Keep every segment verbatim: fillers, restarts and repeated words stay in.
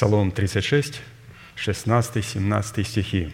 Псалом тридцать шесть, шестнадцатый-семнадцатый стихи.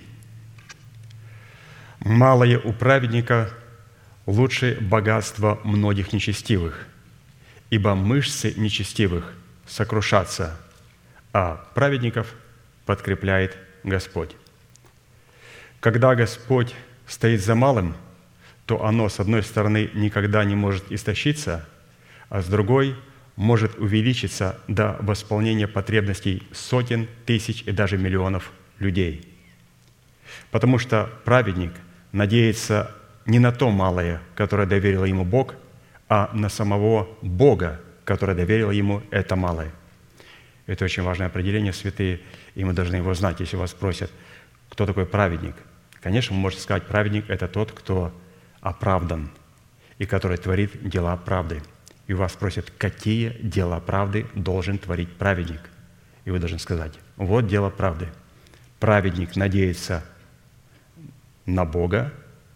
«Малое у праведника лучше богатства многих нечестивых, ибо мышцы нечестивых сокрушатся, а праведников подкрепляет Господь». Когда Господь стоит за малым, то оно, с одной стороны, никогда не может истощиться, а с другой – может увеличиться до восполнения потребностей сотен, тысяч и даже миллионов людей. Потому что праведник надеется не на то малое, которое доверил ему Бог, а на самого Бога, который доверил ему это малое. Это очень важное определение, святые, и мы должны его знать. Если вас спросят, кто такой праведник, конечно, вы можете сказать, праведник – это тот, кто оправдан и который творит дела правды. И вас спросят, какие дела правды должен творить праведник? И вы должны сказать, вот дело правды. Праведник надеется на Бога,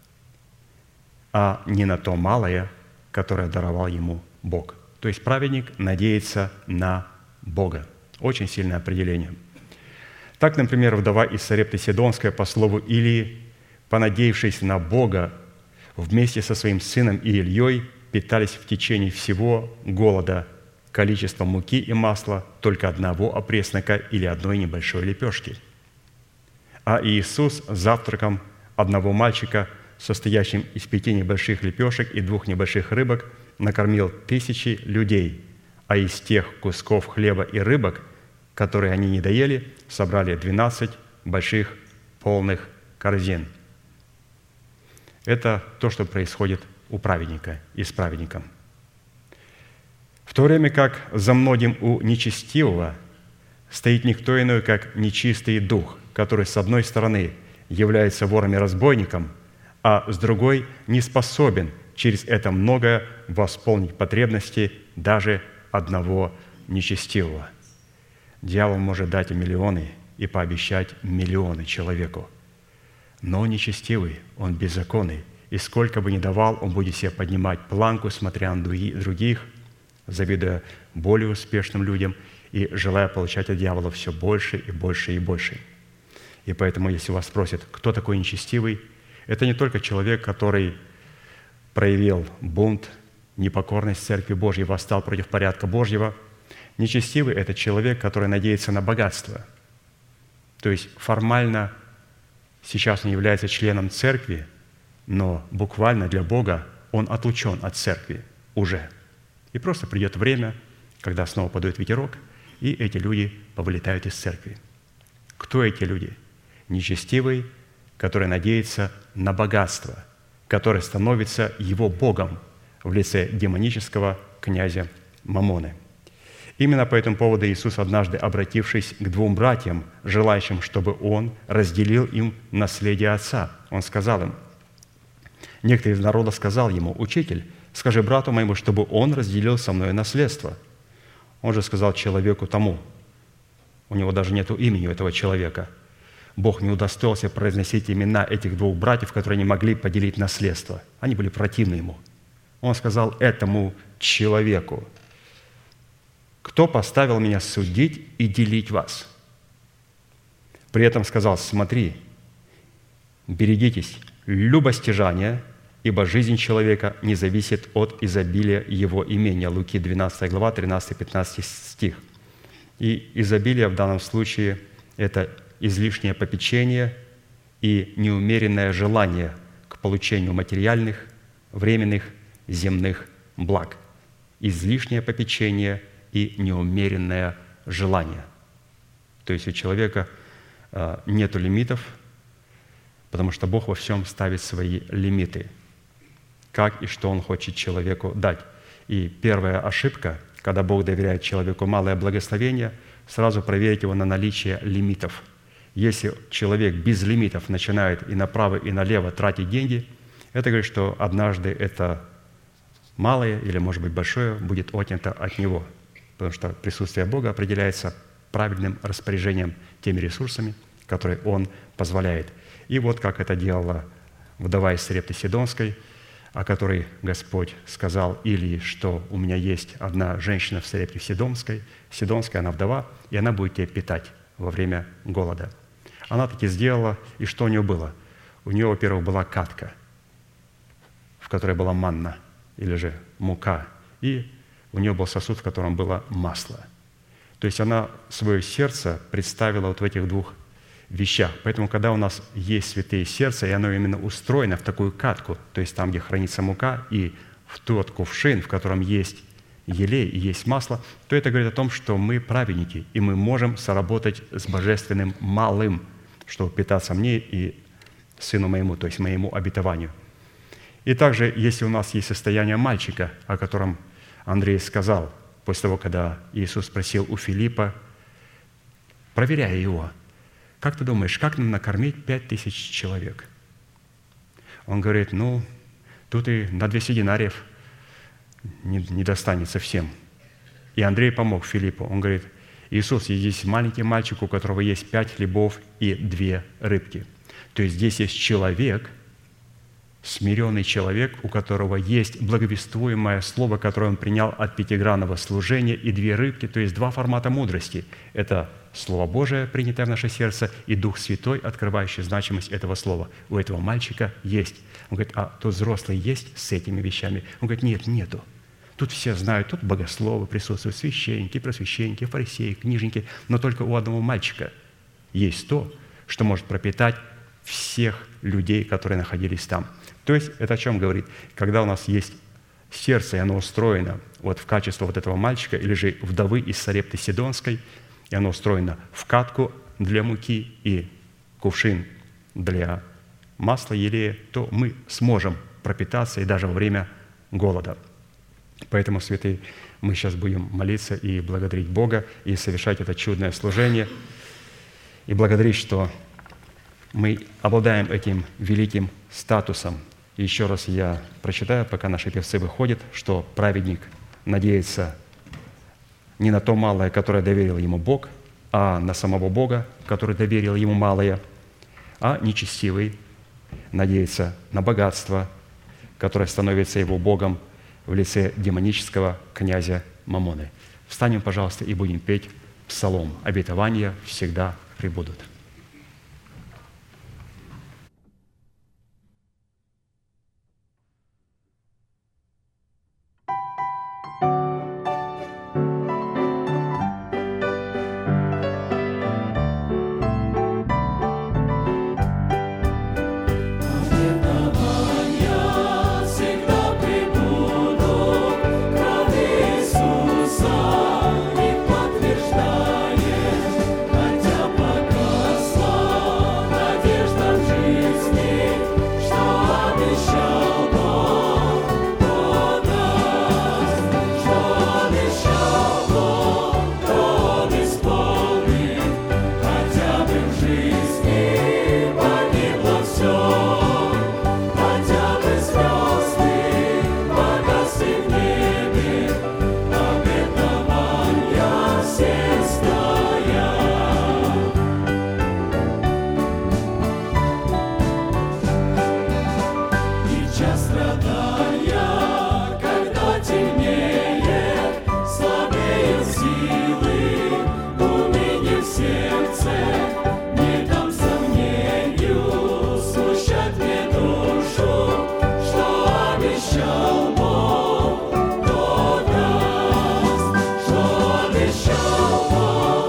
а не на то малое, которое даровал ему Бог. То есть праведник надеется на Бога. Очень сильное определение. Так, например, вдова из Сарепты Сидонская по слову Илии, понадеявшись на Бога, вместе со своим сыном и Ильей питались в течение всего голода количеством муки и масла только одного опреснока или одной небольшой лепешки. А Иисус завтраком одного мальчика, состоящим из пяти небольших лепешек и двух небольших рыбок, накормил тысячи людей, а из тех кусков хлеба и рыбок, которые они не доели, собрали двенадцать больших полных корзин. Это то, что происходит у праведника и с праведником. В то время как за многим у нечестивого стоит никто иной, как нечистый дух, который с одной стороны является вором и разбойником, а с другой не способен через это многое восполнить потребности даже одного нечестивого. Дьявол может дать миллионы и пообещать миллионы человеку, но нечестивый, он беззаконный, и сколько бы ни давал, он будет себе поднимать планку, смотря на других, завидуя более успешным людям и желая получать от дьявола все больше и больше и больше. И поэтому, если вас спросят, кто такой нечестивый, это не только человек, который проявил бунт, непокорность Церкви Божьей, восстал против порядка Божьего. Нечестивый – это человек, который надеется на богатство. То есть формально сейчас он является членом Церкви, но буквально для Бога он отлучен от Церкви уже. И просто придет время, когда снова подует ветерок, и эти люди повылетают из Церкви. Кто эти люди? Нечестивый, который надеется на богатство, который становится его Богом в лице демонического князя Мамоны. Именно по этому поводу Иисус, однажды обратившись к двум братьям, желающим, чтобы Он разделил им наследие Отца, Он сказал им, некто из народа сказал Ему, «Учитель, скажи брату моему, чтобы он разделил со мной наследство». Он же сказал человеку тому, у него даже нет имени у этого человека, Бог не удостоился произносить имена этих двух братьев, которые не могли поделить наследство. Они были противны Ему. Он сказал этому человеку, «Кто поставил меня судить и делить вас?» При этом сказал, «Смотри, берегитесь любостяжания, ибо жизнь человека не зависит от изобилия его имения». Луки двенадцатая глава, тринадцатый-пятнадцатый стих. И изобилие в данном случае – это излишнее попечение и неумеренное желание к получению материальных, временных, земных благ. Излишнее попечение и неумеренное желание. То есть у человека нет лимитов, потому что Бог во всем ставит свои лимиты, как и что Он хочет человеку дать. И первая ошибка, когда Бог доверяет человеку малое благословение, сразу проверить его на наличие лимитов. Если человек без лимитов начинает и направо, и налево тратить деньги, это говорит, что однажды это малое или, может быть, большое будет отнято от него, потому что присутствие Бога определяется правильным распоряжением теми ресурсами, которые Он позволяет. И вот как это делала вдова из Сарепты Сидонской. о которой Господь сказал Илии, что у меня есть одна женщина в Сарепте Сидонской, Сидонская, она вдова, и она будет тебя питать во время голода. Она таки сделала, и что у нее было? У нее, во-первых, была кадка, в которой была манна, или же мука, и у нее был сосуд, в котором было масло. То есть она свое сердце представила вот в этих двух вещах. Поэтому, когда у нас есть святые сердца, и оно именно устроено в такую катку, то есть там, где хранится мука, и в тот кувшин, в котором есть елей и есть масло, то это говорит о том, что мы праведники, и мы можем соработать с божественным малым, чтобы питаться мне и сыну моему, то есть моему обетованию. И также, если у нас есть состояние мальчика, о котором Андрей сказал, после того, когда Иисус спросил у Филиппа, проверяя его, как ты думаешь, как нам накормить пять тысяч человек? Он говорит, ну, тут и на двести динариев не, не достанется всем. И Андрей помог Филиппу. Он говорит, Иисус, здесь маленький мальчик, у которого есть пять хлебов и две рыбки. То есть здесь есть человек, смиренный человек, у которого есть благовествуемое слово, которое он принял от пятигранного служения, и две рыбки, то есть два формата мудрости. Это Слово Божие, принятое в наше сердце, и Дух Святой, открывающий значимость этого слова. У этого мальчика есть. Он говорит, а тот взрослый есть с этими вещами? Он говорит, нет, нету. Тут все знают, тут богословы присутствуют, священники, просвященники, фарисеи, книжники, но только у одного мальчика есть то, что может пропитать всех людей, которые находились там. То есть это о чем говорит? Когда у нас есть сердце, и оно устроено вот в качество вот этого мальчика, или же вдовы из Сарепты Сидонской, и оно устроено в катку для муки и кувшин для масла, елея, то мы сможем пропитаться и даже во время голода. Поэтому, святые, мы сейчас будем молиться и благодарить Бога, и совершать это чудное служение, и благодарить, что мы обладаем этим великим статусом. И еще раз я прочитаю, пока наши певцы выходят, что праведник надеется не на то малое, которое доверил ему Бог, а на самого Бога, который доверил ему малое, а нечестивый надеется на богатство, которое становится его Богом в лице демонического князя Мамоны. Встанем, пожалуйста, и будем петь псалом «Обетования всегда пребудут». Show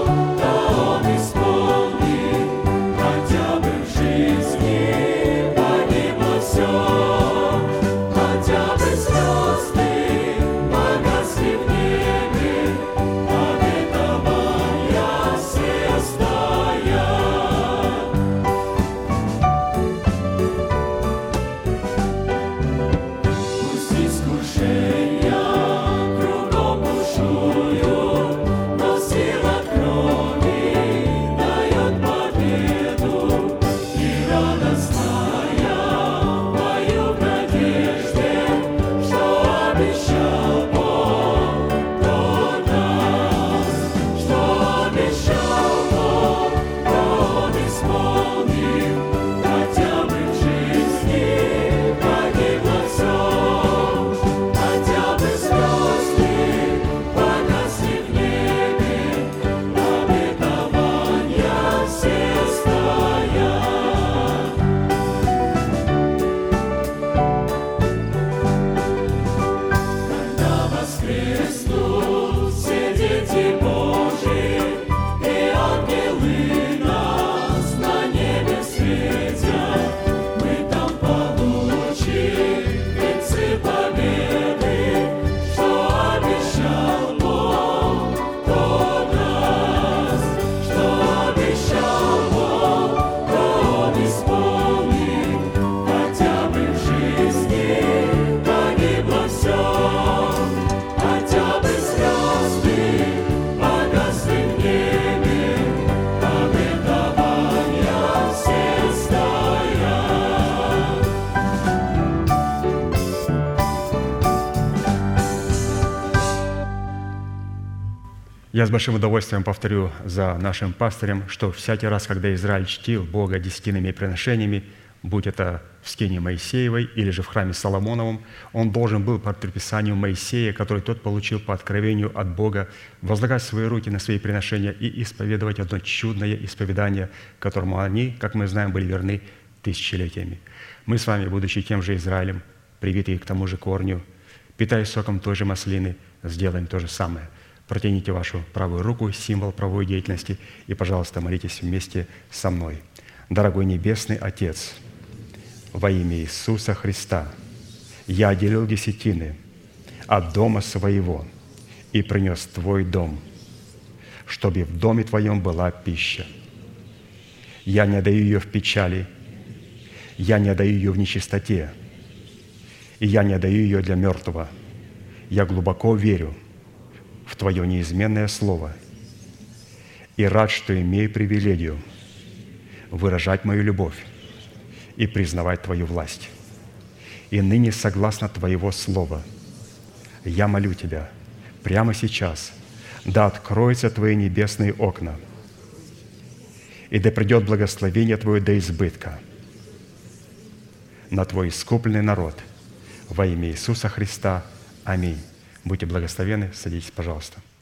Я с большим удовольствием повторю за нашим пастырем, что всякий раз, когда Израиль чтил Бога десятинными приношениями, будь это в скине Моисеевой или же в храме Соломоновом, он должен был по предписанию Моисея, который тот получил по откровению от Бога, возлагать свои руки на свои приношения и исповедовать одно чудное исповедание, которому они, как мы знаем, были верны тысячелетиями. Мы с вами, будучи тем же Израилем, привитые к тому же корню, питаясь соком той же маслины, сделаем то же самое. Протяните вашу правую руку, символ правовой деятельности, и, пожалуйста, молитесь вместе со мной. Дорогой Небесный Отец, во имя Иисуса Христа я отделил десятины от дома своего и принес в Твой дом, чтобы в доме Твоем была пища. Я не отдаю ее в печали, я не отдаю ее в нечистоте, и я не отдаю ее для мертвого. Я глубоко верю в Твое неизменное Слово и рад, что имею привилегию выражать мою любовь и признавать Твою власть. И ныне, согласно Твоего Слова, я молю Тебя прямо сейчас, да откроются Твои небесные окна, и да придет благословение Твое до избытка на Твой искупленный народ во имя Иисуса Христа. Аминь. Будьте благословенны. Садитесь, пожалуйста.